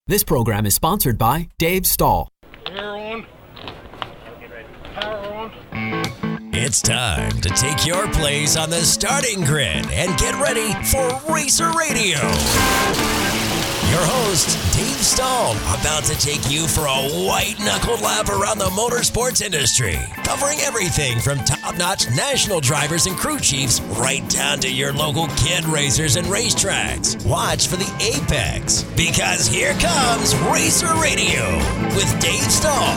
This program is sponsored by Dave Stahl. Power on. Power on. It's time to take your place on the starting grid and get ready for Racer Radio. Your host, Dave Stahl, about to take you for a white-knuckled lap around the motorsports industry, covering everything from top-notch national drivers and crew chiefs right down to your local kid racers and racetracks. Watch for the apex, because here comes Racer Radio with Dave Stahl.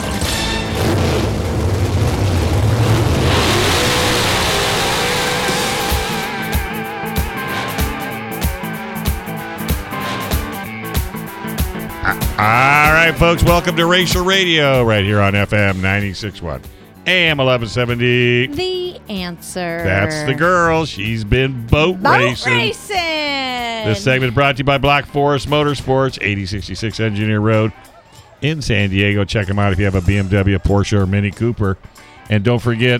All right, folks, welcome to Racer Radio right here on FM 96.1, AM 1170. The Answer. That's the girl. She's been boat racing. This segment brought to you by Black Forest Motorsports, 8066 Engineer Road in San Diego. Check them out if you have a BMW, Porsche, or Mini Cooper. And don't forget,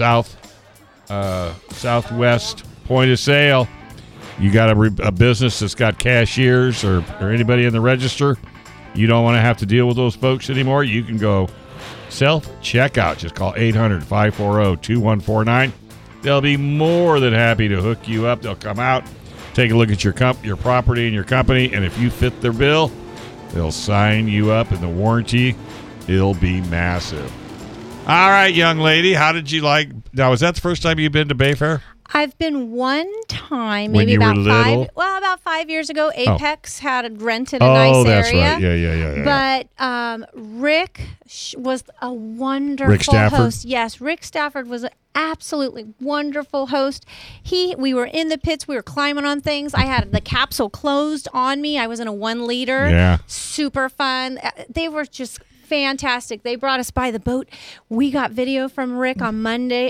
Southwest Point of Sale. You got a business that's got cashiers or anybody in the register. You don't want to have to deal with those folks anymore. You can go self-checkout. Just call 800-540-2149. They'll be more than happy to hook you up. They'll come out, take a look at your property and your company, and if you fit their bill, they'll sign you up, and the warranty, it'll be massive. All right, young lady, how did you like? Now, is that the first time you've been to Bayfair? I've been one time, When maybe you were about little? about 5 years ago. Apex had rented a nice Oh, that's area. right. Yeah. But Rick was a wonderful Rick Stafford? host. Yes, Rick Stafford was an absolutely wonderful host. We were in the pits. We were climbing on things. I had the capsule closed on me. I was in a 1 liter. Yeah. Super fun. They were just fantastic. They brought us by the boat. We got video from Rick on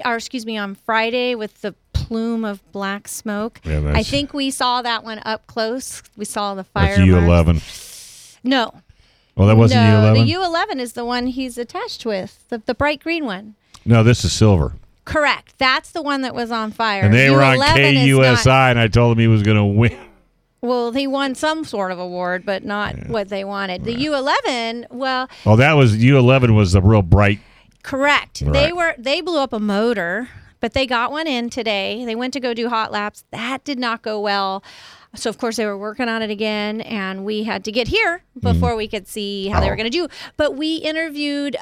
Friday with the plume of black smoke. Yeah, I think we saw that one up close. We saw the fire. That's U11. No. Well, that wasn't U11? The U11 is the one he's attached with, the bright green one. No, this is silver. Correct. That's the one that was on fire. And they were on U11 is KUSI, not- and I told him he was going to win. Well, he won some sort of award, but not what they wanted. The U11, well... Oh, that was U11 was the real bright. Correct. Right. They blew up a motor, but they got one in today. They went to go do hot laps. That did not go well. So, of course, they were working on it again, and we had to get here before we could see how they were going to do. But we interviewed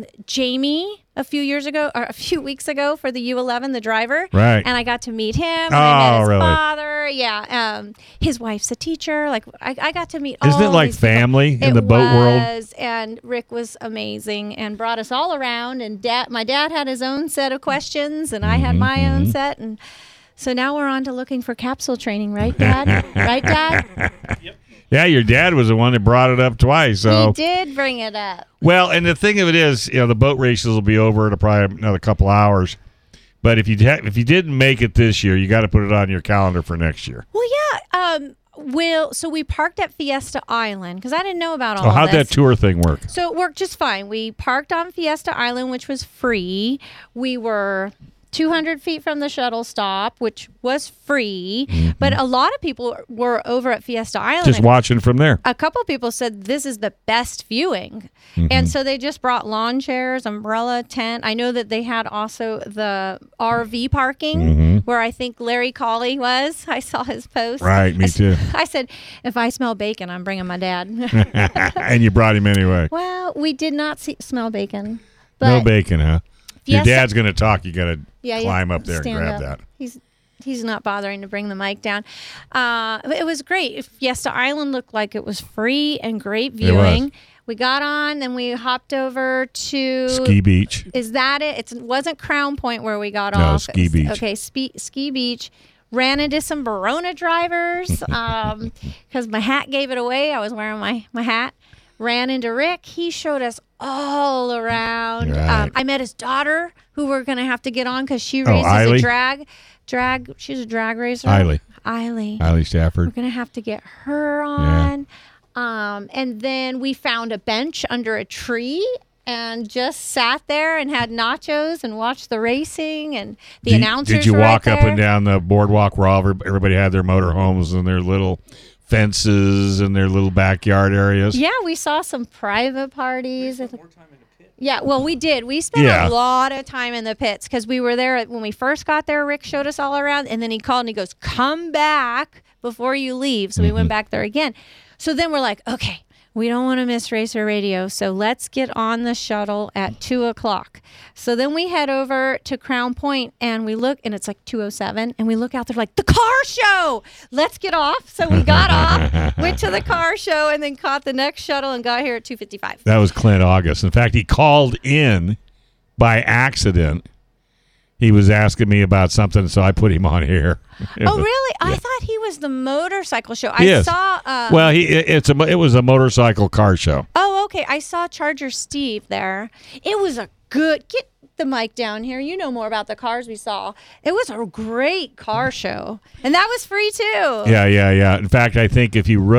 Jamie a few weeks ago for the U11, the driver. Right. And I got to meet him. And I met his really? father. Yeah. His wife's a teacher. Like, I got to meet Isn't all it like these people. family in the boat world? And Rick was amazing and brought us all around. And my dad had his own set of questions, and I had my own set. And so now we're on to looking for capsule training, right, Dad? Right, Dad? Yep. Yeah, your dad was the one that brought it up twice. So. He did bring it up. Well, and the thing of it is, the boat races will be over in probably another couple hours. But if you didn't make it this year, you got to put it on your calendar for next year. Well, yeah. So we parked at Fiesta Island because I didn't know about all Oh, how'd this. that tour thing work? So it worked just fine. We parked on Fiesta Island, which was free. We were 200 feet from the shuttle stop, which was free. But a lot of people were over at Fiesta Island. Just watching from there. A couple people said this is the best viewing. And so they just brought lawn chairs, umbrella, tent. I know that they had also the RV parking where I think Larry Colley was. I saw his post. Right, me too. I said, if I smell bacon, I'm bringing my dad. And you brought him anyway. Well, we did not smell bacon. No bacon, huh? Your Fiesta- dad's going to talk. You got to Yeah, climb up there and stand grab up. that. He's not bothering to bring the mic down. But it was great. Fiesta Island looked like it was free and great viewing. was. We got on, then we hopped over to Ski Beach. Is that it? It wasn't Crown Point where we got No, off. Ski Beach. Okay, Ski Beach. Ran into some Verona drivers because my hat gave it away. I was wearing my hat. Ran into Rick. He showed us all around. Right. I met his daughter, who we're going to have to get on because she races Eiley? a drag. She's a drag racer. Eiley We're Stafford. going to have to get her on. And then we found a bench under a tree and just sat there and had nachos and watched the racing and announcers. Did you were walk right up there. and down the boardwalk where everybody had their motorhomes and their little fences in their little backyard areas. Yeah, we saw some private parties. Yeah, well, we did. We spent a lot of time in the pits because we were there when we first got there. Rick showed us all around, and then he called and he goes, "Come back before you leave." So we went back there again. So then we're like, okay, we don't want to miss Racer Radio, so let's get on the shuttle at 2:00. So then we head over to Crown Point, and we look, and it's like 2:07, and we look out there like, the car show! Let's get off. So we got off, went to the car show, and then caught the next shuttle and got here at 2:55. That was Clint August. In fact, he called in by accident. He was asking me about something, so I put him on here. Oh, really? Yeah. I thought he was the motorcycle show. Yes. I saw. Well, it was a motorcycle car show. Oh, okay. I saw Charger Steve there. It was a good. Get the mic down here. You know more about the cars we saw. It was a great car show, and that was free too. Yeah. In fact, I think if you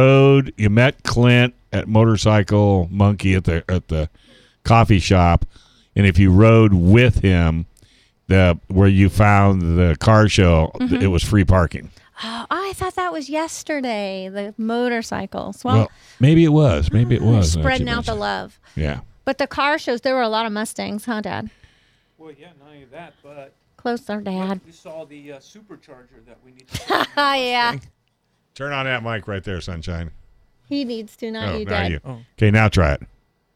met Clint at Motorcycle Monkey at the coffee shop, and if you rode with him. Where you found the car show, it was free parking. Oh, I thought that was yesterday, the motorcycles. Well, maybe it was. Spreading out the love. Yeah. But the car shows, there were a lot of Mustangs, huh, Dad? Well, yeah, not only that, but... Closer, Dad. We saw the supercharger that we need to yeah. Turn on that mic right there, Sunshine. He needs to, not you, Dad. Okay, now try it.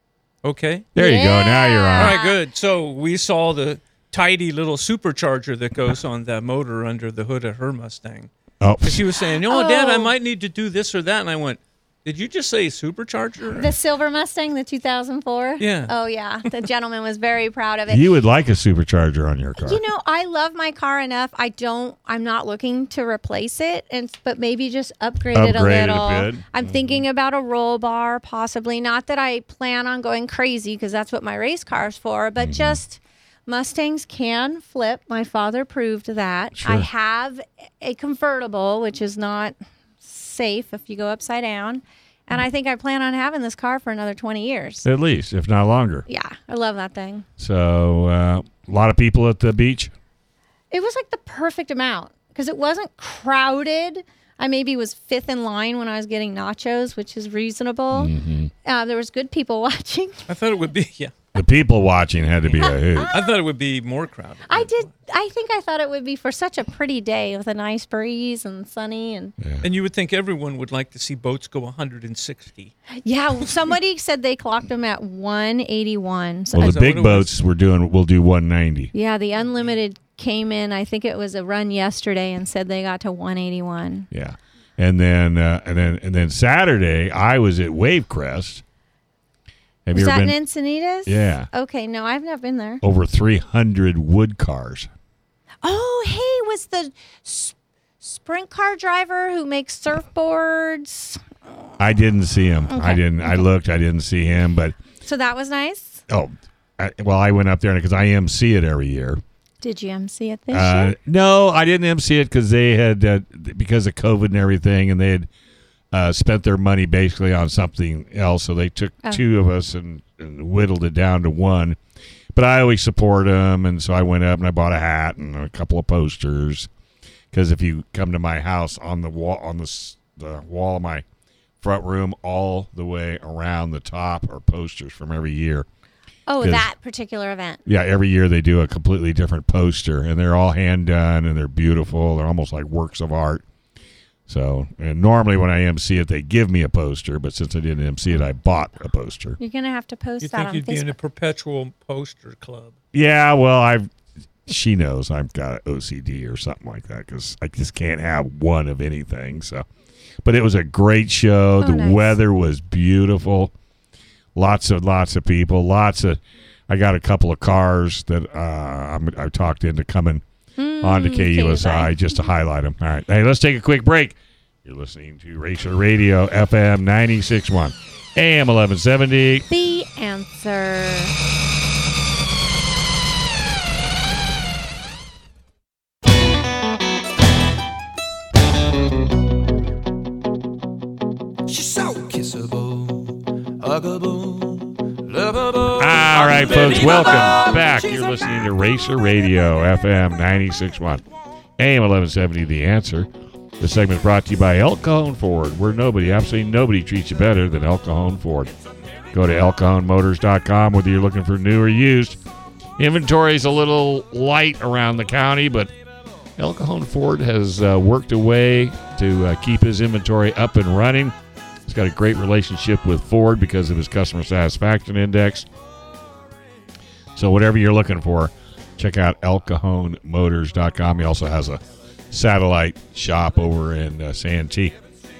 Okay. There you go. Now you're on. All right, good. So we saw the tidy little supercharger that goes on the motor under the hood of her Mustang. Oh. She was saying, Dad, I might need to do this or that. And I went, did you just say supercharger? The silver Mustang, the 2004? Yeah. Oh, yeah. The gentleman was very proud of it. You would like a supercharger on your car. I love my car enough. I'm not looking to replace it, but maybe just upgrade it a little. I'm thinking about a roll bar, possibly. Not that I plan on going crazy, because that's what my race car's for, but just... Mustangs can flip. My father proved that. Sure. I have a convertible, which is not safe if you go upside down. And I think I plan on having this car for another 20 years. At least, if not longer. Yeah, I love that thing. So, a lot of people at the beach? It was like the perfect amount because it wasn't crowded. I maybe was fifth in line when I was getting nachos, which is reasonable. There was good people watching. I thought it would be, yeah. The people watching had to be a hoot. I thought it would be more crowded. I did. I think I thought it would be for such a pretty day with a nice breeze and sunny. And you would think everyone would like to see boats go 160. Yeah, somebody said they clocked them at 181. So the big boats will do 190. Yeah, the Unlimited came in, I think it was a run yesterday, and said they got to 181. Yeah. And then Saturday, I was at Wavecrest. Is that in Encinitas? Yeah. Okay, no, I've not been there. Over 300 wood cars. Oh, hey, was the sprint car driver who makes surfboards? I didn't see him. Okay. I looked. I didn't see him, but. So that was nice? Oh, I went up there because I MC it every year. Did you MC it this year? No, I didn't MC it because they had, because of COVID and everything, and they had spent their money basically on something else. So they took two of us and whittled it down to one. But I always support them, and so I went up and I bought a hat and a couple of posters. Because if you come to my house, on the wall of my front room, all the way around the top are posters from every year. Oh, that particular event. Yeah, every year they do a completely different poster, and they're all hand done, and they're beautiful. They're almost like works of art. So, and normally when I MC it, they give me a poster, but since I didn't MC it, I bought a poster. You're going to have to post that on Facebook. You think you'd be in a perpetual poster club? Yeah, well, she knows I've got OCD or something like that because I just can't have one of anything. So, but it was a great show. The weather was beautiful. Lots of people. I got a couple of cars that I talked into coming on to KUSI just to highlight them. All right. Hey, let's take a quick break. You're listening to Racer Radio, FM 96.1, AM 1170. The Answer. She's so kissable, huggable, lovable. All right, folks, welcome back. You're listening to Racer Radio, FM 96.1, AM 1170, The Answer. The segment is brought to you by El Cajon Ford, where absolutely nobody treats you better than El Cajon Ford. Go to elcajonmotors.com whether you're looking for new or used. Inventory is a little light around the county, but El Cajon Ford has worked a way to keep his inventory up and running. He's got a great relationship with Ford because of his customer satisfaction index. So whatever you're looking for, check out elcajonmotors.com. He also has a satellite shop over in Santee.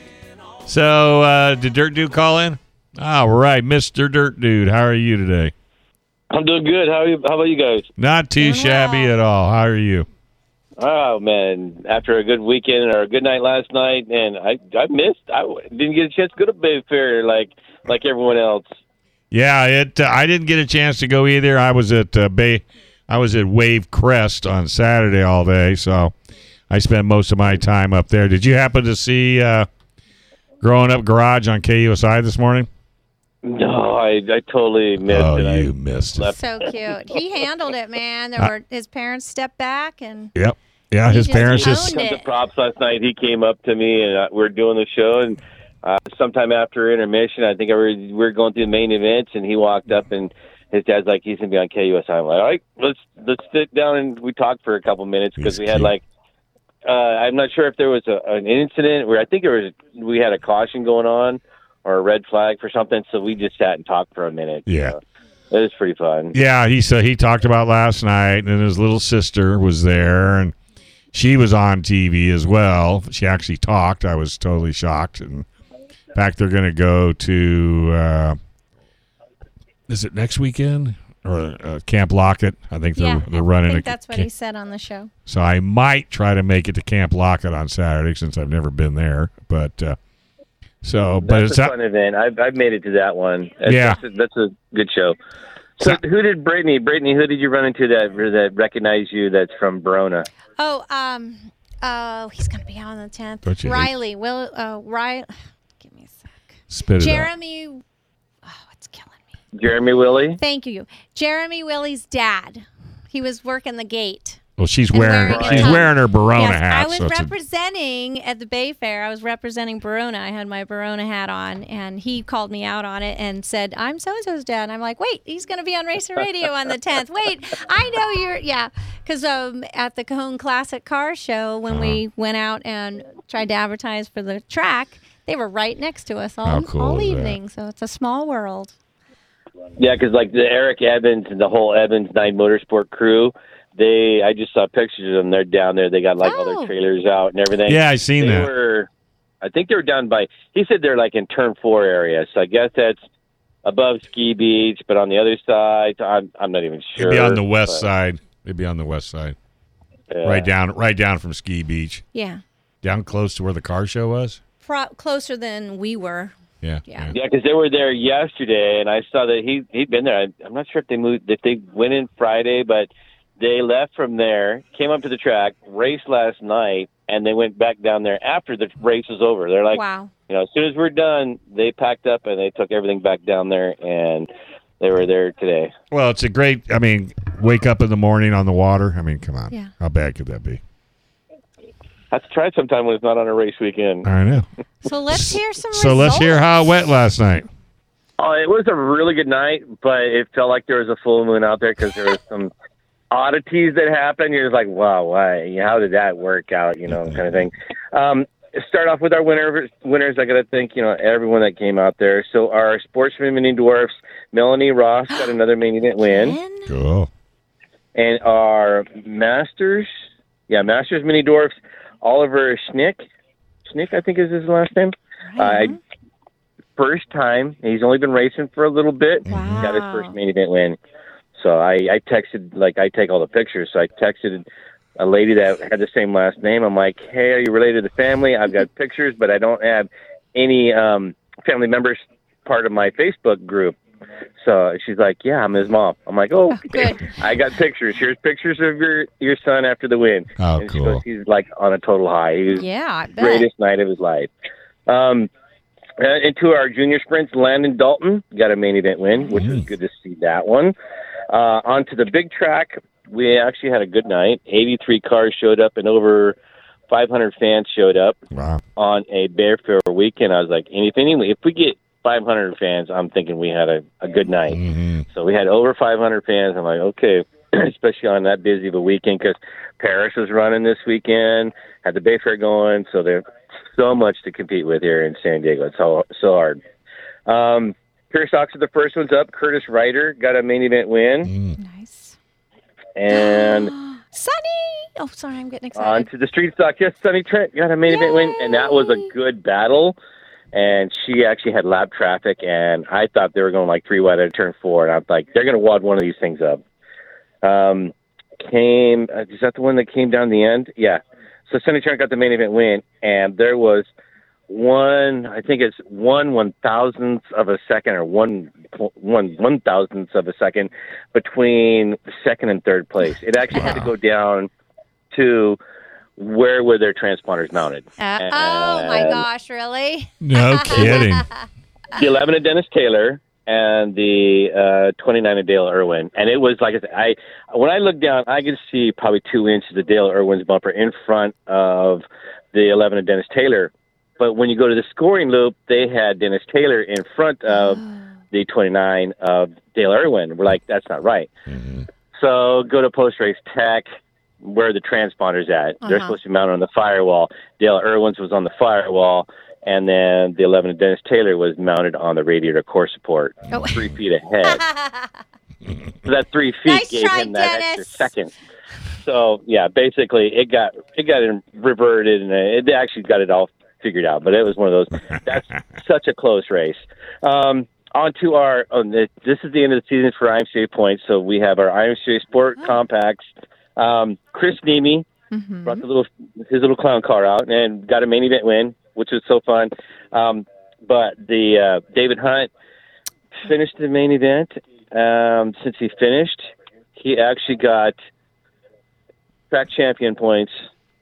So did Dirt Dude call in? All right, Mr. Dirt Dude, how are you today? I'm doing good. How about you guys? Not too Doing shabby well. at all. How are you? Oh man, after a good weekend or a good night last night, and I didn't get a chance to go to Bay Fair like everyone else. Yeah, I didn't get a chance to go either. I was at Wave Crest on Saturday all day, so I spent most of my time up there. Did you happen to see Growing Up Garage on KUSI this morning? No, I totally missed it. Oh, you missed it. So cute. He handled it, man. His parents stepped back and Yep. Yeah, He his just parents owned just it. The props last night. He came up to me and we were doing the show, and sometime after intermission, I think we were going through the main events, and he walked up and his dad's like, he's gonna be on KUSI. I'm like, all right, let's sit down and we talked for a couple minutes because we had cute. I'm not sure if there was an incident where I think we had a caution going on or a red flag for something, so we just sat and talked for a minute. Yeah. So it was pretty fun. Yeah, he talked about last night, and his little sister was there, and she was on TV as well. She actually talked. I was totally shocked. And in fact, they're going to go to is it next weekend or Camp Lockett? I think they're running. I think that's what he said on the show. So I might try to make it to Camp Lockett on Saturday since I've never been there, but. That's a fun event. I've made it to that one. That's a good show. So who did Brittany, who did you run into that recognized you that's from Verona? Oh, he's gonna be out on the 10th. Don't you Riley, Riley. Give me a sec. Spit it out. Jeremy. Oh, it's killing me. Jeremy Willie? Thank you. Jeremy Willie's dad. He was working the gate. Well, she's And wearing her Verona Yes, hat. I was so it's representing at the Bay Fair. I was representing Verona. I had my Verona hat on, and he called me out on it and said, "I'm so-and-so's dad." And I'm like, "Wait, he's going to be on Racer Radio on the 10th. Wait, I know you're, yeah." Because at the Cajon Classic Car Show, when we went out and tried to advertise for the track, they were right next to us How cool all is that? evening. So it's a small world. Yeah, because like the Eric Evans and the whole Evans 9 Motorsport crew, I just saw pictures of them. They're down there. They got all their trailers out and everything. Yeah, I seen that. I think they were down by, he said they're like in Turn 4 area. So I guess that's above Ski Beach, but on the other side, I'm not even sure. They'd be on the west side. They'd be on the west side. Yeah. Right down from Ski Beach. Yeah. Down close to where the car show was? Closer than we were. Yeah. Yeah. Yeah, because they were there yesterday, and I saw that he'd been there. I'm not sure if they went in Friday, but they left from there, came up to the track, raced last night, and they went back down there after the race was over. They're like, wow. As soon as we're done, they packed up and they took everything back down there, and they were there today. Well, it's a great, wake up in the morning on the water. Come on. Yeah. How bad could that be? Have to try it sometime when it's not on a race weekend. I know. So let's hear some So let's hear how it went last night. Oh, it was a really good night, but it felt like there was a full moon out there because there was some oddities that happened. You're just like, wow, why? How did that work out? Kind of thing. Start off with our winners. I got to thank everyone that came out there. So our Sportsman Mini Dwarfs, Melanie Ross got another main event win, Cool. and our Masters Mini Dwarfs, Oliver Schnick, I think is his last name. First time. He's only been racing for a little bit. Wow. He got his first main event win. So I texted, I take all the pictures. So I texted a lady that had the same last name. I'm like, hey, are you related to the family? I've got pictures, but I don't have any family members part of my Facebook group. So she's like, yeah, I'm his mom. I'm like, oh, good. I got pictures. Here's pictures of your son after the win. Oh, and cool. He's like on a total high. He was I bet. greatest night of his life. Into our junior sprints, Landon Dalton got a main event win, which was good to see that one. Onto the big track, we actually had a good night. 83 cars showed up, and over 500 fans showed up Wow. on a Bear Fair weekend. I was like, if we get 500 fans, I'm thinking we had a good night. So we had over 500 fans. I'm like, okay, especially on that busy of a weekend because Paris was running this weekend, had the Bay Fair going, so there's so much to compete with here in San Diego. It's so hard. Pure Stocks are the first ones up. Curtis Ryder got a main event win. Nice. And Sunny! Oh, sorry, I'm getting on excited. to the Street Stock. Yes, Sunny Trent got a main event win, and that was a good battle. And she actually had lap traffic, and I thought they were going like 3 wide at turn 4, and I'm like, they're going to wad one of these things up. Is that the one that came down the end? Yeah. So Sunny Trent got the main event win, and there was I think it's 1/1000th of a second or 1/1000th of a second between second and third place. It actually had to go down to where were their transponders mounted. Oh my gosh, really? No kidding. The 11 of Dennis Taylor and the 29 of Dale Irwin. And it was, like I said, when I looked down, I could see probably 2 inches of Dale Irwin's bumper in front of the 11 of Dennis Taylor. But when you go to the scoring loop, they had Dennis Taylor in front of the 29 of Dale Irwin. We're like, that's not right. So go to post-race tech, where the transponder's at. They're supposed to be mounted on the firewall. Dale Irwin's was on the firewall, and then the 11 of Dennis Taylor was mounted on the radiator core support, 3 feet ahead. So that 3 feet Nice gave try, him that Dennis. extra second. So yeah, basically it got reverted, and it actually got it all figured out. But it was one of those. That's such a close race. On to our. This is the end of the season for IMCA points. So we have our IMCA Sport Compacts. Chris Nemi brought his little clown car out and got a main event win, which was so fun. But the David Hunt finished the main event. Since he finished, he actually got track champion points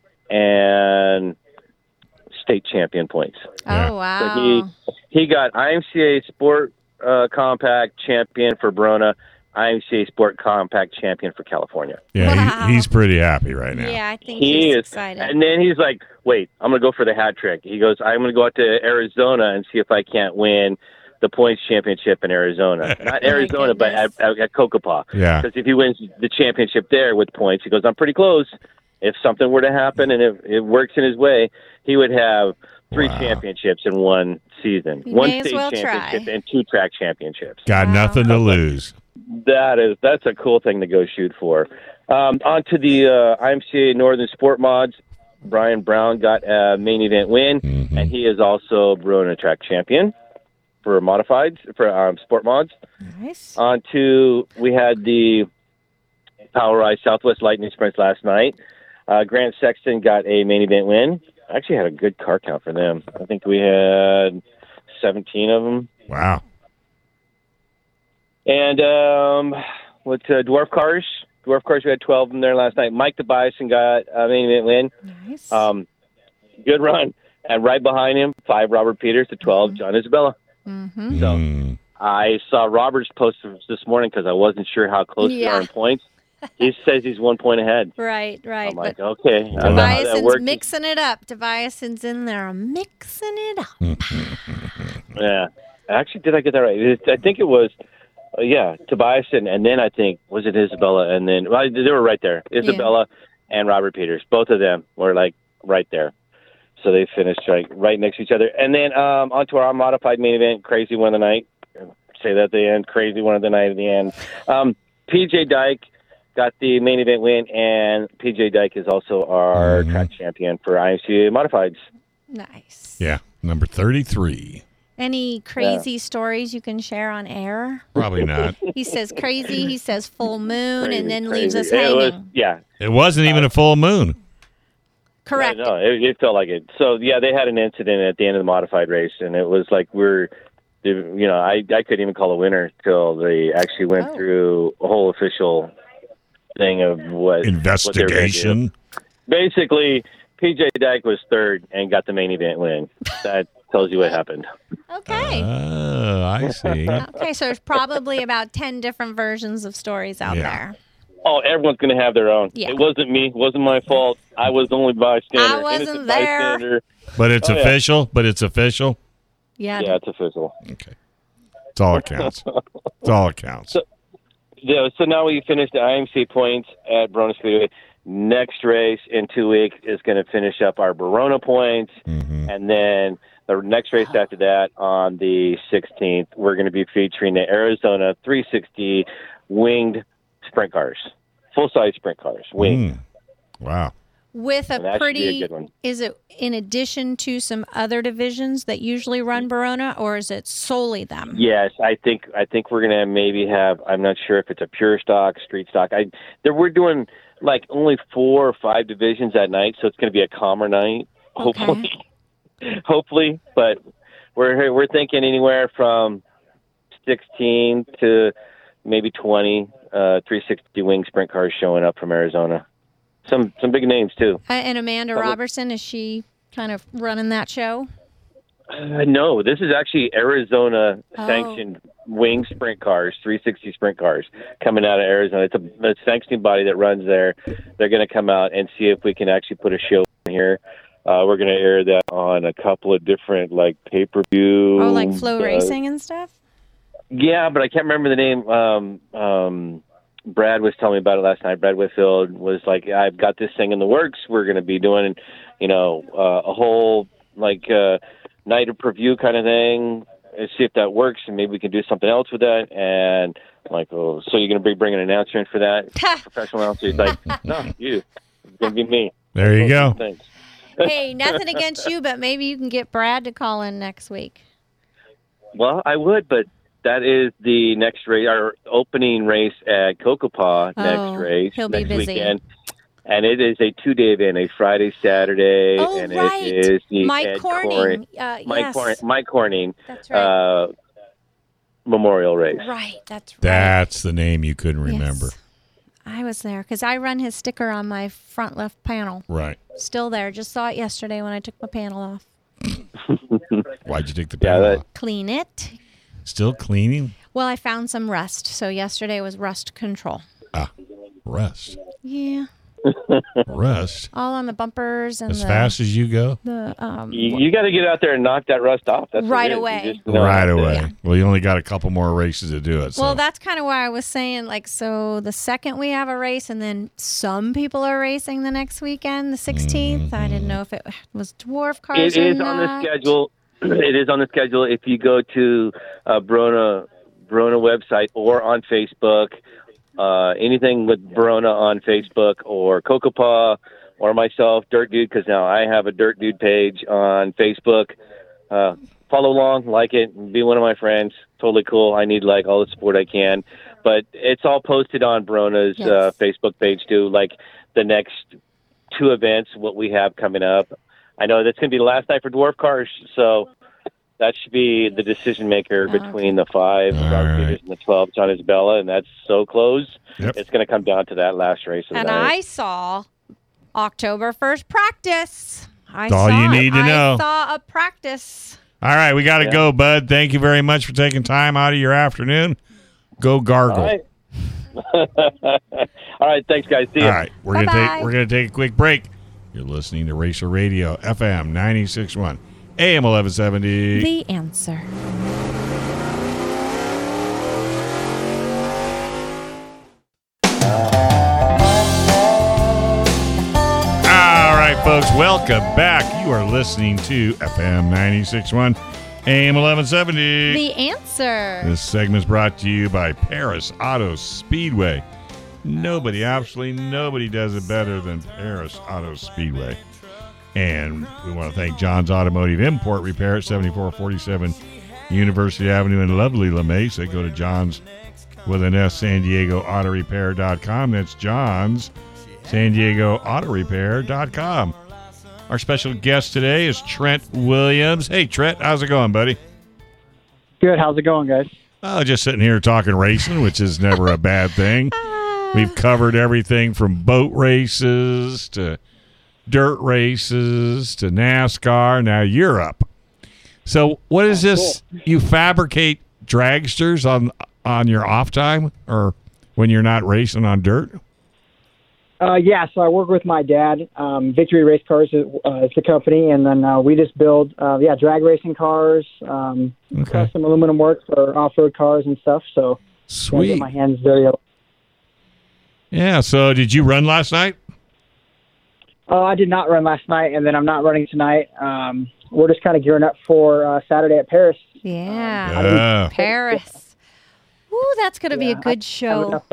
and state champion points. Oh, wow. So he got IMCA Sport Compact champion for Verona, IMCA Sport Compact champion for California. Yeah, Wow. he's pretty happy right now. Yeah, I think He he's is excited. And then he's like, wait, I'm going to go for the hat trick. He goes, I'm going to go out to Arizona and see if I can't win the points championship in Arizona. Not Arizona, but at Cocopah. Yeah. Because if he wins the championship there with points, he goes, I'm pretty close. If something were to happen and if it works in his way, he would have 3 championships in one season. You One may as state well championship try. and 2 track championships. Got nothing to lose. That's a cool thing to go shoot for. On to the IMCA Northern Sport Mods. Brian Brown got a main event win, and he is also Verona track champion for modifieds, for sport mods. Nice. On to, we had the PowerRise Southwest Lightning Sprints last night. Grant Sexton got a main event win. Actually had a good car count for them. I think we had 17 of them. Wow. And with Dwarf Cars, we had 12 of them there last night. Mike Tobiasen got a main event win. Nice. Good run. And right behind him, 5 Robert Peters to 12 John Isabella. So I saw Robert's post this morning because I wasn't sure how close they are in points. He says he's 1 point ahead. Right. I'm like, But okay. I don't know how that Tobiasen's works. mixing it up. Tobiasen's in there mixing it up. Yeah. Actually, did I get that right? I think it was, Tobiasen, and then I think, was it Isabella? And then, well, they were right there. Isabella and Robert Peters. Both of them were, like, right there. So they finished, like, right next to each other. And then on to our unmodified main event, crazy one of the night. Say that at the end, crazy one of the night at the end. PJ Dyke got the main event win, and PJ Dyke is also our track champion for IMCA Modifieds. Nice. Yeah, number 33. Any crazy stories you can share on air? Probably not. He says crazy, he says full moon, and then leaves us Crazy. hanging. It wasn't even a full moon. Correct. No, it felt like it. So, yeah, they had an incident at the end of the modified race, and it was like I couldn't even call a winner till they actually went through a whole official thing of what Investigation. What basically, PJ Dyke was third and got the main event win. That tells you what happened. Okay. Oh, I see. Okay, so there's probably about 10 different versions of stories out there. Oh, everyone's going to have their own. Yeah. It wasn't me. It wasn't my fault. I was the only bystander. I wasn't innocent there. bystander. But it's Oh, yeah. official. But it's official. Yeah. Yeah, it's official. Okay. It's all it counts. It's all it counts. Yeah, so now we finished the IMC points at Verona Speedway. Next race in 2 weeks is going to finish up our Verona points. Mm-hmm. And then the next race after that on the 16th, we're going to be featuring the Arizona 360 winged sprint cars, full-size sprint cars, winged. Wow. With And a that should be a pretty, good one. is it in addition to some other divisions that usually run Verona, or is it solely them? Yes, I think we're gonna maybe have. I'm not sure if it's a pure stock, street stock. We're doing like only 4 or 5 divisions at night, so it's gonna be a calmer night. Okay. Hopefully. But we're thinking anywhere from 16 to maybe 20 360 wing sprint cars showing up from Arizona. Some big names too. And Amanda Robertson, is she kind of running that show? No, this is actually Arizona sanctioned wing sprint cars, 360 sprint cars coming out of Arizona. It's a sanctioning body that runs there. They're going to come out and see if we can actually put a show in here. We're going to air that on a couple of different like pay-per-view. Oh, like Flow Racing and stuff? Yeah, but I can't remember the name. Brad was telling me about it last night. Brad Whitfield was like, I've got this thing in the works. We're going to be doing, a whole like night of preview kind of thing and see if that works, and maybe we can do something else with that. And I'm like, oh, so you're going to be bringing an announcer in for that? Professional announcer? He's like, no, you. It's going to be me. There you go. Thanks. Hey, nothing against you, but maybe you can get Brad to call in next week. Well, I would, but that is the next race, our opening race at Kokopah next race. He'll be next busy. Weekend. And it is a 2-day event, a Friday, Saturday, and right. it is the Mike Ed Corning. Mike Corning. That's right. Memorial race. Right, that's right. That's the name you couldn't remember. Yes. I was there because I run his sticker on my front left panel. Right. Still there. Just saw it yesterday when I took my panel off. Why'd you take the Yeah, panel off? Clean it. Still cleaning? Well, I found some rust, so yesterday was rust control. Rust. Yeah, Rust. all on the bumpers and As fast as you go? You got to get out there and knock that rust off. That's Right what it is. away. You just, you know, Right that's it. away. Yeah. Well, you only got a couple more races to do it. So. Well, that's kind of why I was saying, like, so the second we have a race, and then some people are racing the next weekend, the 16th. I didn't know if it was dwarf cars It or is not. on the schedule. It is on the schedule. If you go to Verona website or on Facebook, anything with Verona on Facebook or Kokopah or myself, Dirt Dude, because now I have a Dirt Dude page on Facebook. Follow along, like it, and be one of my friends. Totally cool. I need like all the support I can. But it's all posted on Verona's Yes. Facebook page too, like the next 2 events, what we have coming up. I know that's going to be the last night for dwarf cars, so that should be the decision maker between the 5, All Robert right. Peters, and the 12, John Isabella, and that's so close. Yep. It's going to come down to that last race of the And night. I saw October 1st practice. That's all you need to know. I saw a practice. All right, we got to go, bud. Thank you very much for taking time out of your afternoon. Go gargle. All right. All right, thanks, guys. See you. All right, we're Bye-bye. gonna take a quick break. You're listening to Racer Radio, FM 96.1, AM 1170. The answer. All right, folks, welcome back. You are listening to FM 96.1, AM 1170. The answer. This segment is brought to you by Paris Auto Speedway. Absolutely nobody does it better than Paris Auto Speedway. And we want to thank John's Automotive Import Repair at 7447 University Avenue in lovely La Mesa. Go to John's with an S, San Diego Auto Repair.com. That's John's San Diego Auto Repair.com. Our special guest today is Trent Williams. Hey, Trent, how's it going, buddy? Good. How's it going, guys? Oh, just sitting here talking racing, which is never a bad thing. We've covered everything from boat races to dirt races to NASCAR. Now you're up. So what is this? Cool. You fabricate dragsters on your off time or when you're not racing on dirt? Yeah, so I work with my dad. Victory Race Cars is the company, and then we just build, drag racing cars, custom aluminum work for off-road cars and stuff. So I Sweet. get my hands dirty. Yeah. So did you run last night? I did not run last night, and then I'm not running tonight. We're just kind of gearing up for Saturday at Paris. Yeah. Paris. Ooh, that's going to be a good show.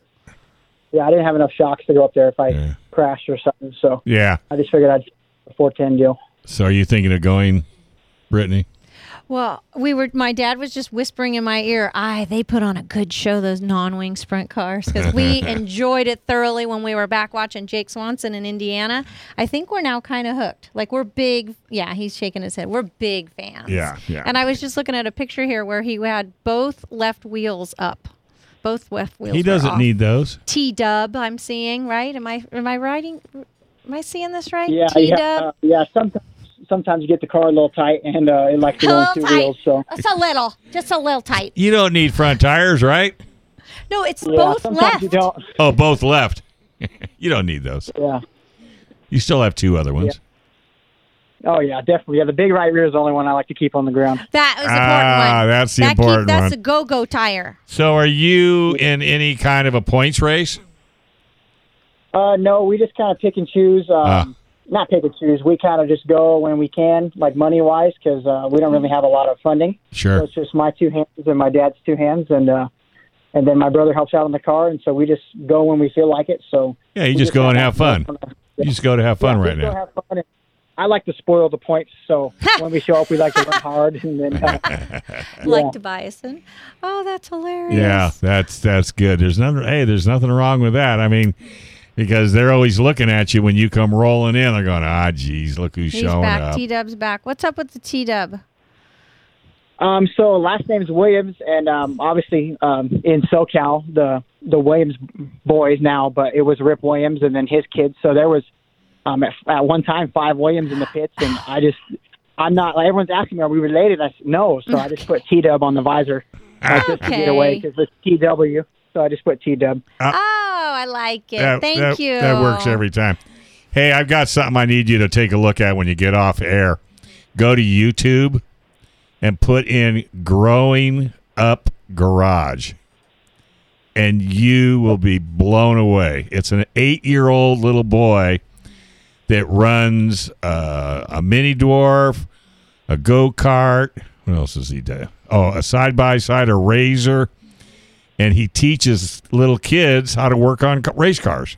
I didn't have enough shocks to go up there if I crashed or something. So Yeah. I just figured I'd a 410 deal. So are you thinking of going, Brittany? Well, my dad was just whispering in my ear, they put on a good show, those non-wing sprint cars, because we enjoyed it thoroughly when we were back watching Jake Swanson in Indiana. I think we're now kind of hooked. Like, we're big. Yeah, he's shaking his head. We're big fans. Yeah. And I was just looking at a picture here where he had both left wheels up. Both left wheels. He doesn't need those. T-dub, I'm seeing, right? Am I writing? Am I seeing this right? Yeah, T-dub. Sometimes you get the car a little tight, and it likes to go on two wheels. So it's just a little tight. You don't need front tires, right? No, it's both sometimes left. you don't. Oh, both left. You don't need those. Yeah. You still have two other ones. Oh, yeah, definitely. Yeah, the big right rear is the only one I like to keep on the ground. That was the important one. That's the important one. That's a go-go tire. So are you in any kind of a points race? No, we just kind of pick and choose. Not pick and choose. We kind of just go when we can, like money-wise, because we don't really have a lot of funding. Sure. So it's just my two hands and my dad's two hands, and then my brother helps out in the car, and so we just go when we feel like it. So Yeah, you just go and have fun. You just go to have fun right now. Have fun. I like to spoil the points, so when we show up, we like to run hard, and then Like to Bison. Oh, that's hilarious. Yeah, that's good. There's nothing wrong with that. I mean, because they're always looking at you when you come rolling in. They're going, geez, look who's He's showing back. up. T-Dub's back. What's up with the T-Dub? So last name's Williams, and obviously in SoCal, the Williams boys now, but it was Rip Williams and then his kids. So there was at one time 5 Williams in the pits, and I'm not. Like, everyone's asking me, are we related? I said no, so I just put T-Dub on the visor just to get away because it's TW. So I just put T-Dub. I like it. Thank you. That works every time. Hey, I've got something I need you to take a look at when you get off air. Go to YouTube and put in Growing Up Garage, and you will be blown away. It's an 8-year-old little boy that runs a mini dwarf, a go-kart. What else does he do? Oh, a side-by-side, a razor. And he teaches little kids how to work on race cars.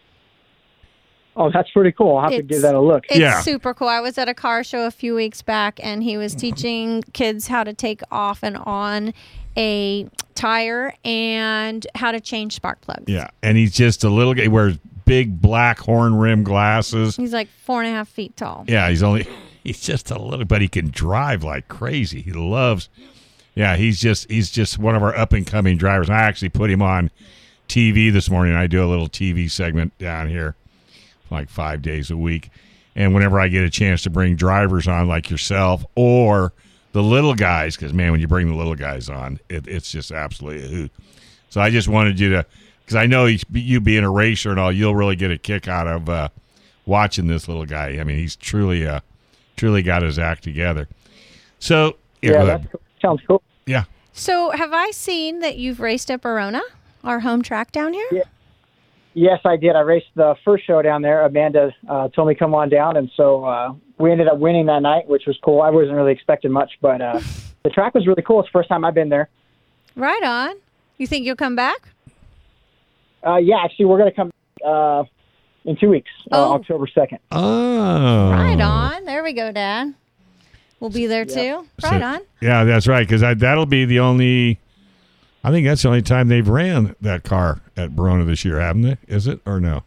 Oh, that's pretty cool. I'll have to give that a look. It's super cool. I was at a car show a few weeks back, and he was teaching kids how to take off and on a tire and how to change spark plugs. Yeah, and he's just a little guy. He wears big black horn rim glasses. He's like 4.5 feet tall. Yeah, he's just a little, but he can drive like crazy. He loves. Yeah, he's just one of our up and coming drivers. I actually put him on TV this morning. I do a little TV segment down here, like 5 days a week. And whenever I get a chance to bring drivers on like yourself or the little guys, because, man, when you bring the little guys on, it's just absolutely a hoot. So I just wanted you to, because I know you being a racer and all, you'll really get a kick out of watching this little guy. I mean, he's truly got his act together. So, that sounds cool. Yeah. So have I seen that you've raced at Verona, our home track down here? Yeah. Yes, I did. I raced the first show down there. Amanda told me come on down, and so we ended up winning that night, which was cool. I wasn't really expecting much, but the track was really cool. It's the first time I've been there. Right on. You think you'll come back? Yeah, actually, we're going to come in 2 weeks, October 2nd. Oh. Right on. There we go, Dad. We'll be there too. Right on. Yeah, that's right, because that'll be the only... I think that's the only time they've ran that car at Verona this year, haven't they? Is it or no?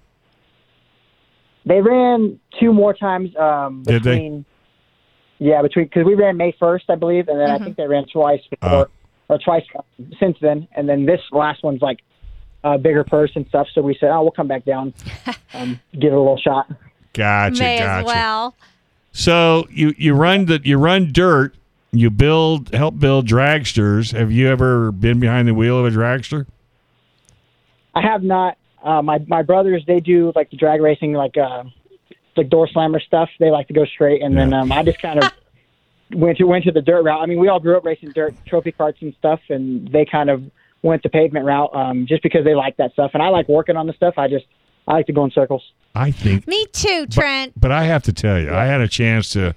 They ran 2 more times. Did they? Yeah, because we ran May 1st, I believe, and then I think they ran twice before, or twice since then. And then this last one's like a bigger purse and stuff. So we said, we'll come back down, give it a little shot. Gotcha. May as well. So you run dirt. You help build dragsters. Have you ever been behind the wheel of a dragster? I have not. My brothers, they do like the drag racing, like door slammer stuff. They like to go straight, and then I just kind of went to the dirt route. I mean, we all grew up racing dirt trophy carts and stuff, and they kind of went the pavement route just because they like that stuff. And I like working on the stuff. I like to go in circles. I think Me too, Trent. But I have to tell you, I had a chance to,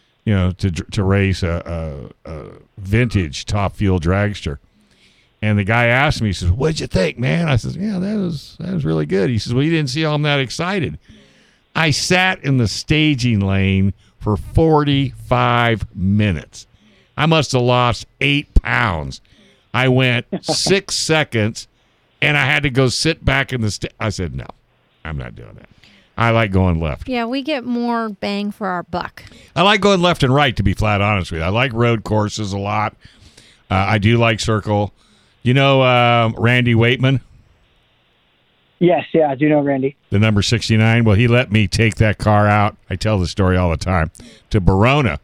to race a vintage Top Fuel dragster, and the guy asked me, he says, "What'd you think, man?" I said, "Yeah, that was really good." He says, "Well, you didn't see how I'm that excited." I sat in the staging lane for 45 minutes. I must have lost 8 pounds. I went 6 seconds, and I had to go sit back in the I said, "No, I'm not doing that. I like going left." Yeah, we get more bang for our buck. I like going left and right, to be flat honest with you. I like road courses a lot. I do like circle. You know Randy Waitman? Yes, yeah, I do know Randy. The number 69. Well, he let me take that car out. I tell the story all the time, to Verona.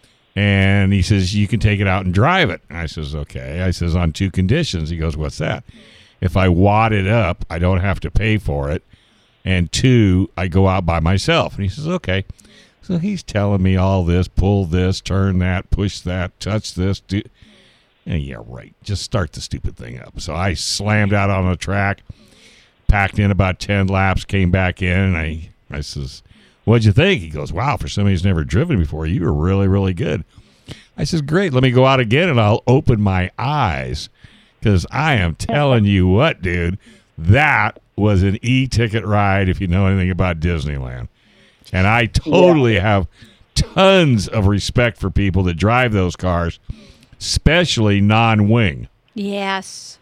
And he says, "You can take it out and drive it." And I says, "Okay." I says, "On 2 conditions." He goes, "What's that?" "If I wad it up, I don't have to pay for it. And 2, I go out by myself." And he says, "Okay." So he's telling me all this, pull this, turn that, push that, touch this. Yeah, right. Just start the stupid thing up. So I slammed out on the track, packed in about 10 laps, came back in, and I says, "What'd you think?" He goes, "Wow, for somebody who's never driven before, you were really, really good." I says, "Great, let me go out again, and I'll open my eyes, because I am telling you what, dude, that was an e-ticket ride if you know anything about Disneyland." And I totally have tons of respect for people that drive those cars, especially non-wing. Yes.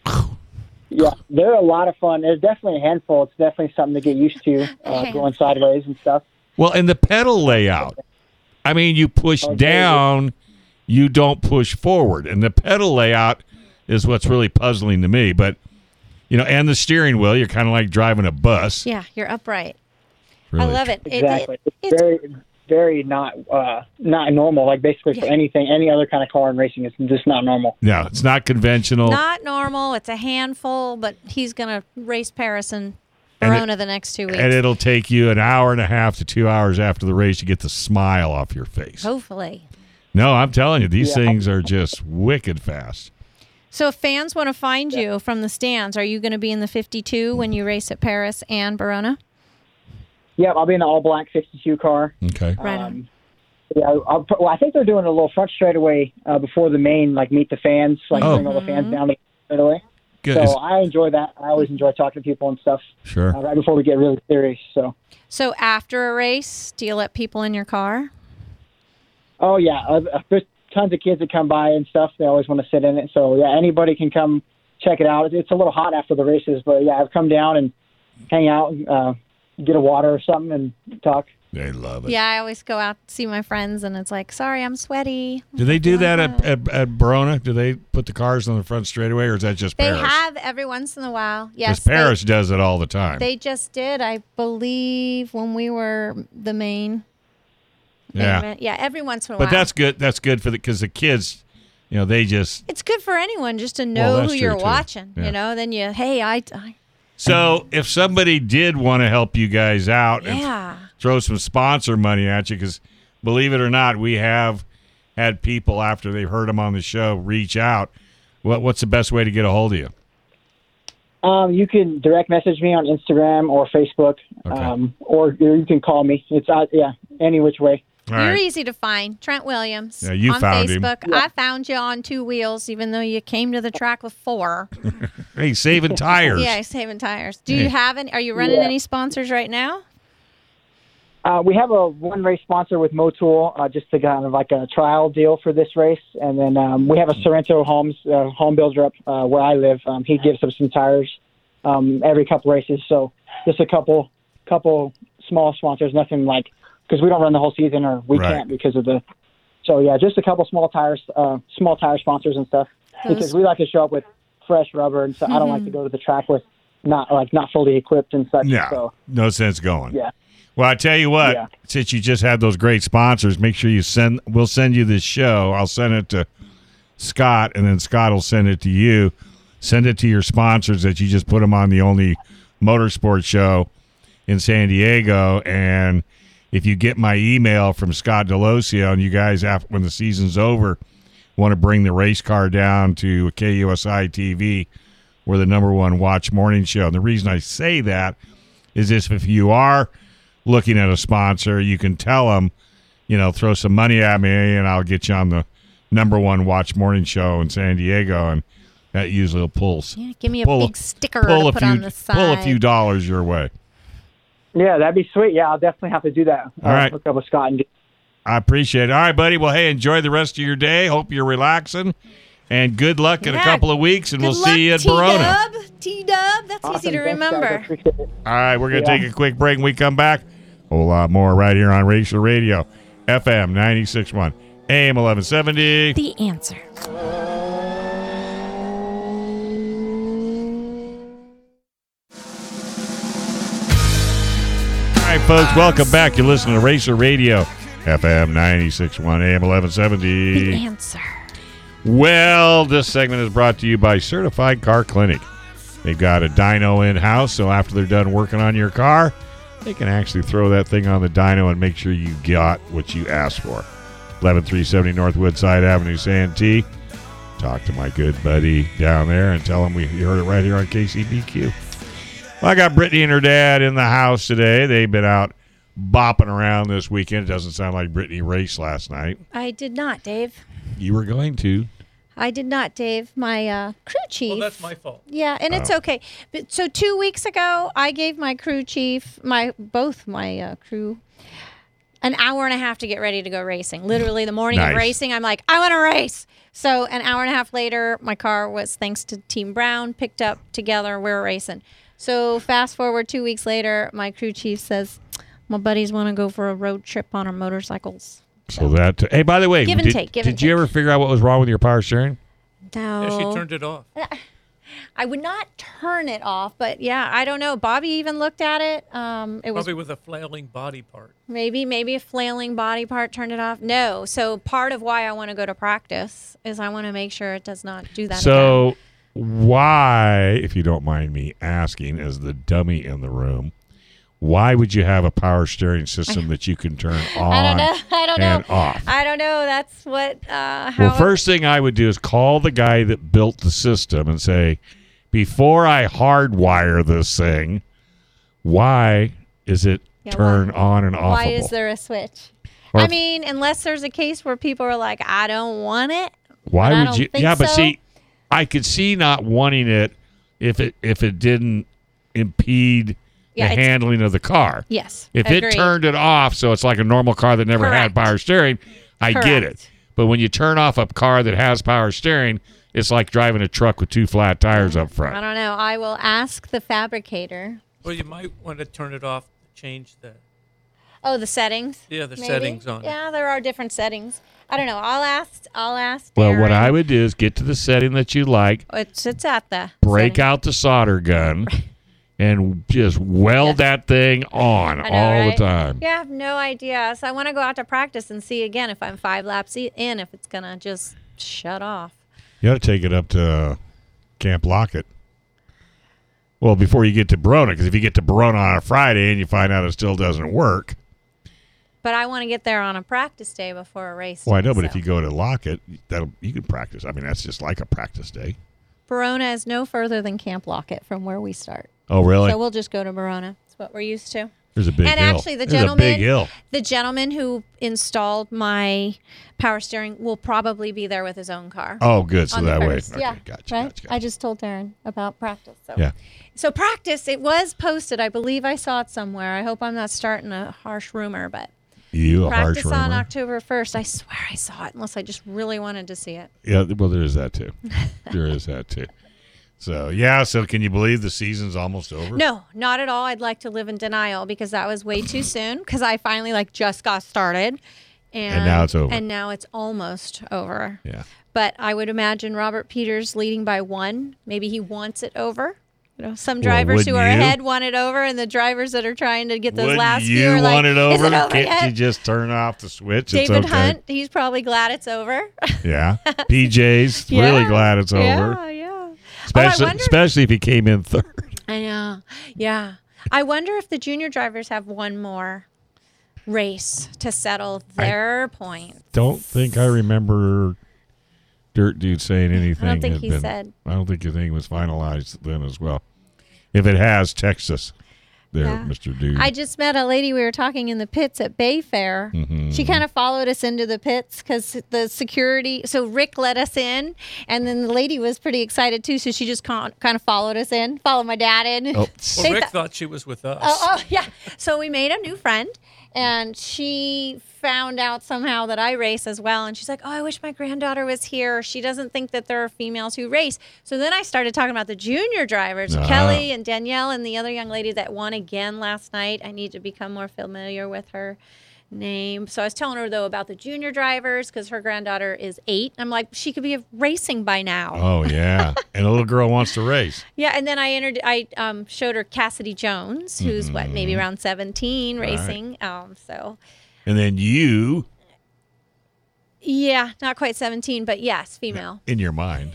Yeah, they're a lot of fun. There's definitely a handful. It's definitely something to get used to, going sideways and stuff. Well, and the pedal layout. I mean, you push down, you don't push forward. And the pedal layout is what's really puzzling to me. But, and the steering wheel, you're kind of like driving a bus. Yeah, you're upright. Really. I love it. Exactly. It's very, very not normal. Like basically for anything, any other kind of car in racing, it's just not normal. No, it's not conventional. Not normal. It's a handful, but he's going to race Paris and Verona the next 2 weeks. And it'll take you an hour and a half to 2 hours after the race to get the smile off your face. Hopefully. No, I'm telling you, these things are just wicked fast. So if fans want to find you from the stands, are you going to be in the 52 when you race at Paris and Verona? Yeah, I'll be in the all-black 52 car. Okay. Right on. Yeah, I think they're doing a little front straightaway before the main, like meet the fans, like bring all the fans down the straightaway. Good. So I enjoy that. I always enjoy talking to people and stuff. Sure. Right before we get really serious. So after a race, do you let people in your car? Oh yeah, there's tons of kids that come by and stuff. They always want to sit in it. So yeah, anybody can come check it out. It's a little hot after the races, but yeah, I've come down and hang out. Get a water or something and talk. They love it. Yeah, I always go out to see my friends, and it's like, sorry, I'm sweaty. Do they do that at Verona? Do they put the cars on the front straightaway, or is that just Paris? They have every once in a while. Yes, Because Paris does it all the time. They just did, I believe, when we were the main. Yeah. Yeah, every once in a while. But that's good. That's good for because the kids, they just. It's good for anyone just to know who you're true, too. watching. Yeah. Then I So if somebody did want to help you guys out and throw some sponsor money at you, because believe it or not, we have had people after they've heard them on the show reach out. What's the best way to get a hold of you? You can direct message me on Instagram or Facebook, or you can call me. It's any which way. You're easy to find. Trent Williams. Yeah, you on found Facebook. him. I found you on 2 wheels, even though you came to the track with 4. Hey, saving tires. Yeah, saving tires. Do you have any? Are you running any sponsors right now? We have a one-race sponsor with Motul, just to kind of like a trial deal for this race. And then we have a Sorrento Homes home builder up where I live. He gives us some tires every couple races. So just a couple small sponsors, nothing like, because we don't run the whole season or we can't because of the. So yeah, just a couple small tire sponsors and stuff, because we like to show up with fresh rubber and stuff. I don't like to go to the track with not fully equipped and such. Yeah, so, no sense going. Yeah. Well, I tell you what, since you just had those great sponsors, make sure we'll send you this show. I'll send it to Scott, and then Scott will send it to you. Send it to your sponsors that you just put them on the only motorsports show in San Diego. And if you get my email from Scott Delosio and you guys, after when the season's over, want to bring the race car down to KUSI TV, we're the #1 watch morning show. And the reason I say that is if you are looking at a sponsor, you can tell them, throw some money at me and I'll get you on the #1 watch morning show in San Diego, and that usually pulls. Yeah, give me a big sticker to put on the side. Pull a few dollars your way. Yeah, that'd be sweet. Yeah, I'll definitely have to do that. All right. Hook up with Scott and I appreciate it. All right, buddy. Well, hey, enjoy the rest of your day. Hope you're relaxing. And good luck in a couple of weeks, and we'll see you at Verona. T-Dub. That's easy to remember. All right, we're going to take a quick break. When we come back, a whole lot more right here on Racer Radio, FM 96.1, AM 1170. The Answer. All right, folks, welcome back. You're listening to Racer Radio, FM 96.1, AM 1170. The Answer. Well, this segment is brought to you by Certified Car Clinic. They've got a dyno in-house, so after they're done working on your car, they can actually throw that thing on the dyno and make sure you got what you asked for. 11370 North Woodside Avenue, Santee. Talk to my good buddy down there and tell him you heard it right here on KCBQ. Well, I got Brittany and her dad in the house today. They've been out bopping around this weekend. It doesn't sound like Brittany raced last night. I did not, Dave. You were going to. I did not, Dave. My crew chief. Well, that's my fault. Yeah, and it's okay. But so 2 weeks ago, I gave my crew chief, both my crew, an hour and a half to get ready to go racing. Literally, the morning of racing, I'm like, I want to race. So an hour and a half later, my car was, thanks to Team Brown, picked up together. We're racing. So fast forward 2 weeks later, my crew chief says, my buddies want to go for a road trip on our motorcycles. So that. Hey, by the way, did you ever figure out what was wrong with your power steering? No. Yeah, she turned it off. I would not turn it off, but yeah, I don't know. Bobby even looked at it. It was probably with a flailing body part. Maybe a flailing body part turned it off. No. So part of why I want to go to practice is I want to make sure it does not do that. So why, if you don't mind me asking, as the dummy in the room, why would you have a power steering system that you can turn on I don't know. off? I don't know. That's what. Well, first thing I would do is call the guy that built the system and say, before I hardwire this thing, why is it turn on and off? Why is there a switch? I mean, unless there's a case where people are like, I don't want it. Why would you? Yeah, but see, I could see not wanting it if it didn't impede the handling of the car. Yes. If it turned it off, so it's like a normal car that never had power steering, I get it. But when you turn off a car that has power steering, it's like driving a truck with two flat tires up front. I don't know. I will ask the fabricator. Well, you might want to turn it off to change the... Oh, the settings? Yeah, the settings on it. Yeah, there are different settings. I don't know. I'll ask Darren. Well, what I would do is get to the setting that you like. It's at the break out the solder gun. And just weld that thing on all the time. Yeah, I have no idea. So I want to go out to practice and see again if I'm 5 laps in, if it's going to just shut off. You ought to take it up to Camp Lockett. Well, before you get to Verona, because if you get to Verona on a Friday and you find out it still doesn't work. But I want to get there on a practice day before a race. Well, I know, but if you go to Lockett, you can practice. I mean, that's just like a practice day. Verona is no further than Camp Lockett from where we start. Oh, really? So we'll just go to Verona. That's what we're used to. There's a big hill. And actually, the gentleman who installed my power steering will probably be there with his own car. Oh, good. So that way. Okay, yeah. Gotcha. I just told Darren about practice. So. Yeah. So practice, it was posted. I believe I saw it somewhere. I hope I'm not starting a harsh rumor, but practice on October 1st. I swear I saw it, unless I just really wanted to see it. Yeah, well, there is that too. So, so can you believe the season's almost over? No, not at all. I'd like to live in denial because that was way too soon because I finally just got started. And now it's over. And now it's almost over. Yeah. But I would imagine Robert Peters leading by 1. Maybe he wants it over. You know, some drivers who are ahead want it over, and the drivers that are trying to get those last few are like, want it over? Is it over Can't yet? you just turn off the switch? David it's okay. Hunt, he's probably glad it's over. Yeah. PJ's really glad it's over. Yeah. Especially if he came in third. I know. Yeah. I wonder if the junior drivers have one more race to settle their point. Don't think I remember Dirt Dude saying anything. I don't think he said. I don't think anything was finalized then as well. If it has, text us there, Yeah. Mr. Dude. I just met a lady. We were talking in the pits at Bay Fair. Mm-hmm. She kind of followed us into the pits because the security. So Rick let us in, and then the lady was pretty excited too. So she just kind of followed us in, followed my dad in. Oh. Well, Rick thought she was with us. Oh, yeah. So we made a new friend, and she found out somehow that I race as well. And she's like, oh, I wish my granddaughter was here. She doesn't think that there are females who race. So then I started talking about the junior drivers, Kelly and Danielle and the other young lady that won again last night. I need to become more familiar with her name. So I was telling her, though, about the junior drivers because her granddaughter is 8. I'm like, she could be racing by now. Oh, yeah. And a little girl wants to race. Yeah, and then I showed her Cassidy Jones, who's maybe around 17 racing. So... And then you, Yeah, not quite 17, but yes, female. in your mind,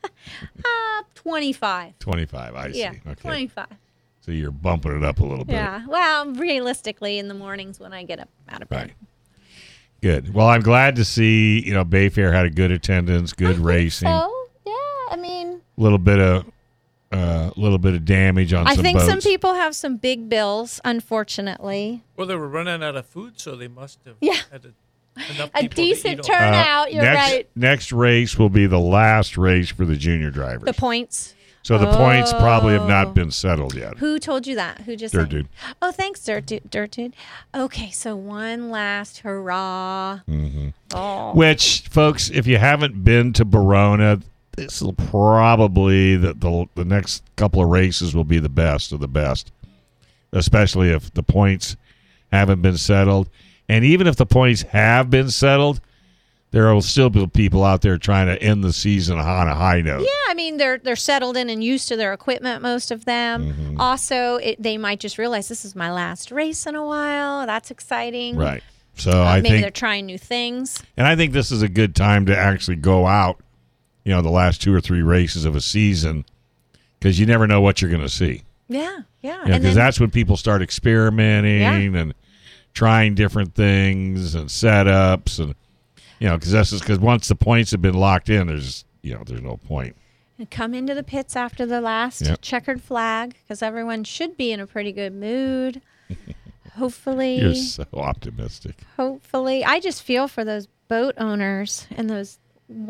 25. 25, I see. Yeah, Okay. 25. So you're bumping it up a little bit. Yeah. Well, realistically, in the mornings when I get up out of bed. Right. Good. Well, I'm glad to see, Bay Fair had a good attendance, good racing. So, yeah, I mean, A little bit of damage on I some think boats. some people have some big bills, unfortunately. Well, they were running out of food, so they must have Yeah. had enough A people to decent eat on. turnout, you're right. Next race will be the last race for the junior drivers. The points. So the points probably have not been settled yet. Who told you that? Who just Dirt said? Dude. Oh, thanks, Dirt Dude. Okay, so one last hurrah. Mm-hmm. Oh. Which, folks, if you haven't been to Verona, this will probably the next couple of races will be the best of the best, especially if the points haven't been settled. And even if the points have been settled, there will still be people out there trying to end the season on a high note. Yeah, I mean they're settled in and used to their equipment, most of them. Mm-hmm. Also, they might just realize this is my last race in a while. That's exciting. Right. So I maybe think, they're trying new things. and I think this is a good time to actually go out, the last 2 or 3 races of a season, because you never know what you're going to see. Yeah. Because that's when people start experimenting and trying different things and setups, and because once the points have been locked in, there's no point. And come into the pits after the last checkered flag because everyone should be in a pretty good mood. Hopefully. You're so optimistic. Hopefully. I just feel for those boat owners and those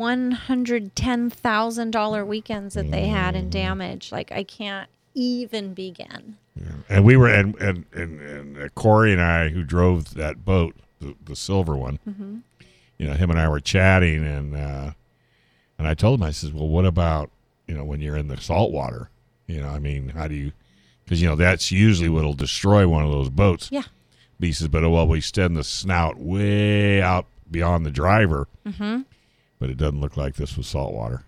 $110,000 weekends that they had in damage. Like, I can't even begin. Yeah. And we were, and Corey and I, who drove that boat, the silver one, him and I were chatting, and I told him, I said, well, what about, when you're in the salt water? How do you, because, that's usually what'll destroy one of those boats. Yeah. But he says, but we extend the snout way out beyond the driver. Mm-hmm. But it doesn't look like this was salt water.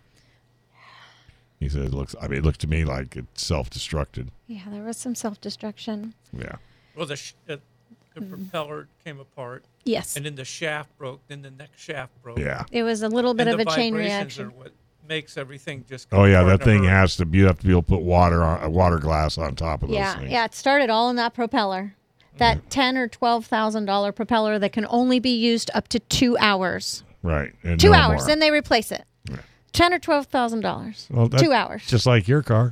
He said it looks to me like it's self-destructed. Yeah, there was some self-destruction. Yeah. Well, the propeller came apart. Yes. And then the shaft broke. Then the next shaft broke. Yeah. It was a little bit And of the a chain vibrations reaction. are what makes everything just. Oh yeah, apart that thing in a hurry. has to. You have to be able to put water glass on top of those things. Yeah, it started all in that propeller. That $10,000 or $12,000 propeller that can only be used up to 2 hours. Right. And 2 no hours, more. then they replace it. $10,000 or $12,000. Well, 2 hours. Just like your car.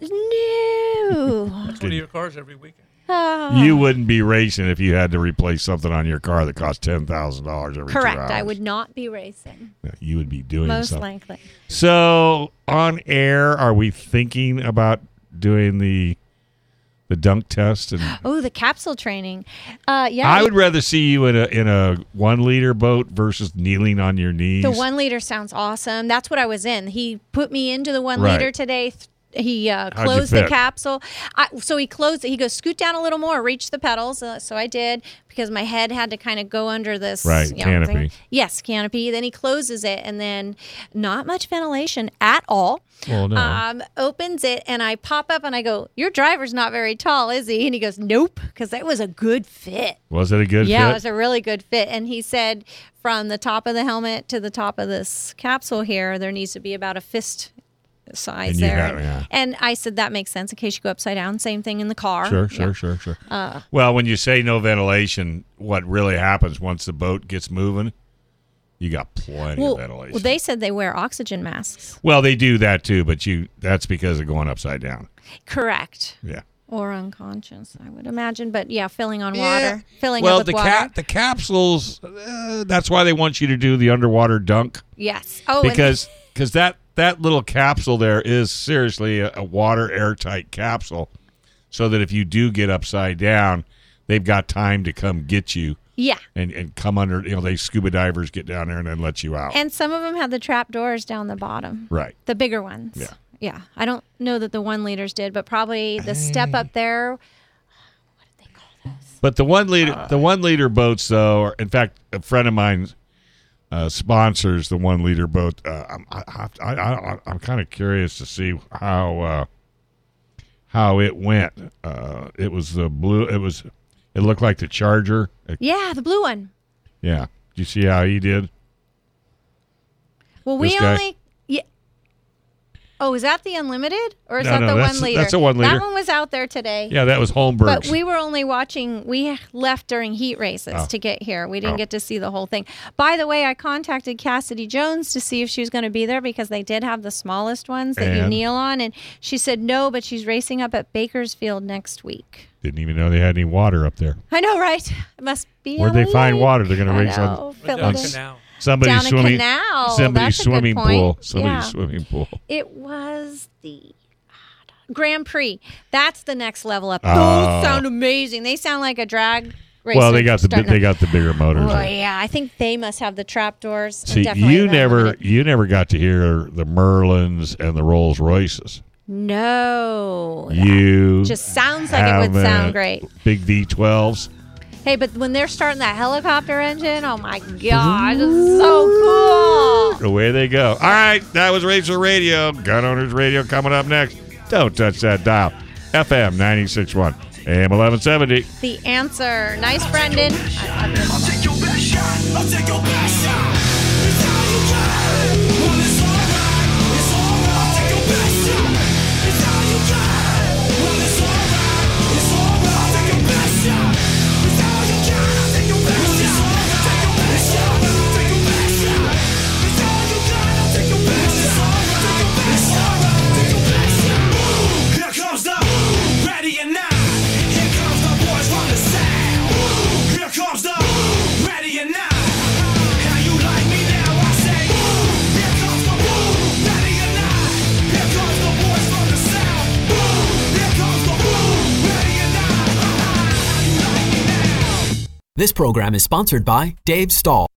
No. That's one of your cars every weekend. You wouldn't be racing if you had to replace something on your car that cost $10,000 every 2 Correct. hours. I would not be racing. Yeah, you would be doing Most something. likely. So on air, are we thinking about doing the dunk test? And Oh, the capsule training. Yeah. I would rather see you in a 1 liter boat versus kneeling on your knees. The 1 liter sounds awesome. That's what I was in. He put me into the 1 Right. liter today. He you closed the fit? capsule. So he closed it. He goes, scoot down a little more, reach the pedals. So I did because my head had to kind of go under this canopy. thing. Yes, canopy. Then he closes it, and then not much ventilation at all. Well, no. Opens it, and I pop up and I go, your driver's not very tall, is he? And he goes, nope, because that was a good fit. Was it a good Yeah, fit? it was a really good fit. And he said from the top of the helmet to the top of this capsule here, there needs to be about a fist sides And you there. got- yeah. And I said that makes sense in case you go upside down. Same thing in the car. Sure. Yeah. Well, when you say no ventilation, what really happens once the boat gets moving, you got plenty of ventilation. Well, they said they wear oxygen masks. Well, they do that too, but that's because of going upside down. Correct. Yeah. Or unconscious, I would imagine. But yeah, filling on water. Filling well, up with water. the capsules, that's why they want you to do the underwater dunk. Yes. Oh, and- Because that little capsule there is seriously a water airtight capsule, so that if you do get upside down, they've got time to come get you. yeah. And come under, they scuba divers get down there and then let you out. And some of them have the trap doors down the bottom. Right. The bigger ones. Yeah. Yeah. I don't know that the 1 liters did, but probably the step up there. But the 1 liter boats, though, in fact, a friend of mine sponsors the 1 liter boat. I'm kind of curious to see how it went. It was the blue. It looked like the Charger. Yeah, the blue one. Yeah. Did you see how he did? Well, we This guy? only. Yeah. Oh, is that the unlimited, or is No, that no, the that's- 1 liter? that's a 1 liter. That one was out there today. Yeah, that was Holmberg's. But we were only watching. We left during heat races to get here. We didn't get to see the whole thing. By the way, I contacted Cassidy Jones to see if she was going to be there because they did have the smallest ones that you And? kneel on, and she said no, but she's racing up at Bakersfield next week. Didn't even know they had any water up there. I know, right? It must be. Where'd they LA. find water? They're going to I race know, on Philadelphia. Canal. somebody's Down a swimming canal. somebody's That's a good swimming point. pool. Somebody's Yeah. swimming pool. It was the Grand Prix. That's the next level up. Oh. Those sound amazing. They sound like a drag racer. Well, they got the bigger motors. Oh yeah, I think they must have the trap doors. and See, definitely you the never unlimited. got to hear the Merlins and the Rolls Royces. No. You just sounds like it would sound haven't. great. Big V12s. Hey, but when they're starting that helicopter engine, oh my God, it's so cool. Away they go. All right, that was Racer Radio. Gun Owners Radio coming up next. Don't touch that dial. FM 96.1, AM 1170. The answer. Nice, Brendan. I love you. I'll take your best shot. I'll take your best shot. It's how you can. Well, it's alright. It's alright. I'll take your best shot. It's how you can. Well, it's alright. It's alright. I'll take your best shot. It's how you can. I'll take your best shot. Take your best shot. Take your best shot. It's how you can. I'll take your best shot. Take your best shot. Take your best shot. Here comes the ready or not. Here comes the boys from the south. Here comes the ready or not. How you like me now? I say, here comes the ready or not. Here comes the boys from the south. Here comes the ready or not. How you like me now? This program is sponsored by Dave Stahl.